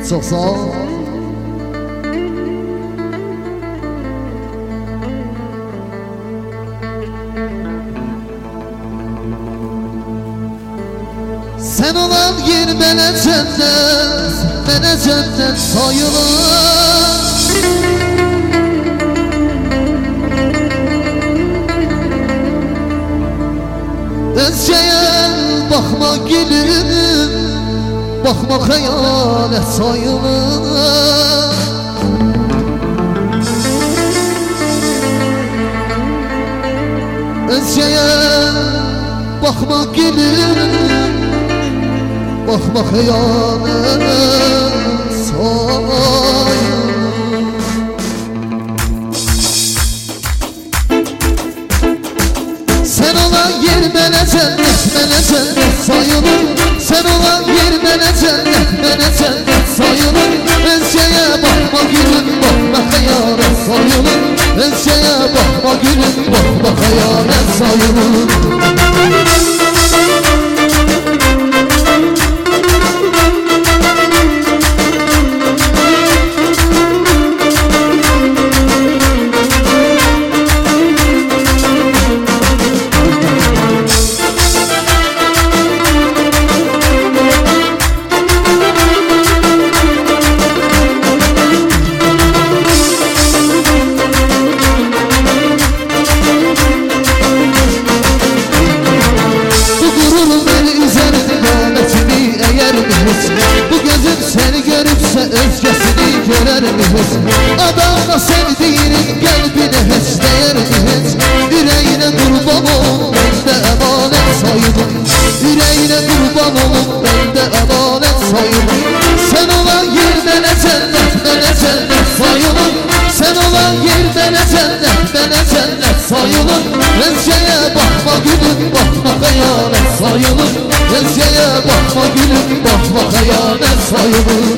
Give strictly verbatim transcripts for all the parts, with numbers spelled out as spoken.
Çok sağ ol. Sen olan yer mənə cennet, mənə cennet sayılır. Özgəyə baxma gülüm, baxma xəyalət sayılır. Özgəyə baxma gülüm, bakma xəyanət sayılır. Sen olan yer mənə cennet, mənə cennet sayılır. Sen olan yer mənə cennet, mənə cennet sayılır. Özgəyə baxma gülüm, baxma xəyanət sayılır. Özgəyə baxma gülüm, baxma xəyanət sayılır. Bu gözüm seni görüpse özgesini görer mi hiç? Adamla sevdiğinin kalbine hiç değer mi hiç? Yüreğine kurban olup bende emanet sayılır. Yüreğine kurban olup bende emanet sayılır. Sen olan yer bana cennet, bana cennet sayılır. Sen olan yer bana cennet, bana cennet sayılır. Özgeye bakma gülüm, bakma hayalet sayılır. Özgeye bakma gülüm, bakma hayalet sayılır.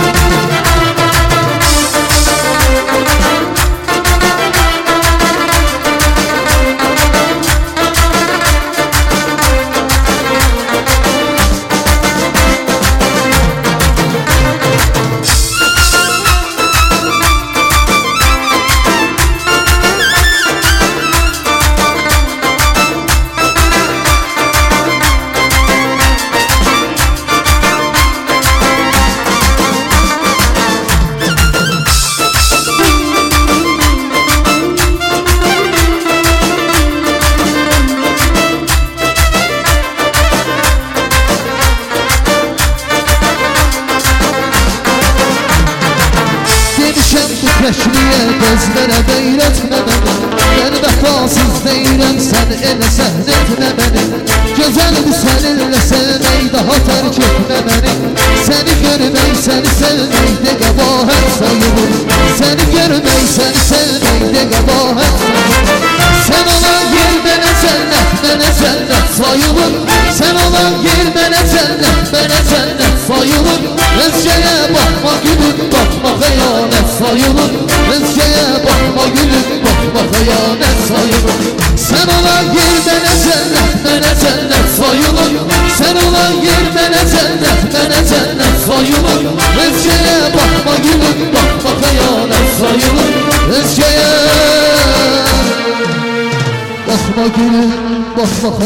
Keşliye gözlere beyletme beni. Ben vefasız değilim, sen ele sehretme beni. Güzel bir seninle sevmeyi daha terk etme beni. Seni görmeyi, seni sevmeyi de kabahat sayılır. Seni görmeyi, seni sevmeyi de kabahat sayılır. Sen olan yer bana cennet, bana cennet sayılır. Sen olan yer bana cennet, bana cennet sayılır. Özgeye bakma gülüm, bakma hayalet sayılır. Özgeye bakma gülüm, bakma hayalet sayılır. Sen olan yer bana cennet, bana cennet sayılır. Sen olan yer bana cennet, bana cennet sayılır. Özgeye bakma gülüm, bakma hayalet sayılır. Özgeye bakma gülüm, bakma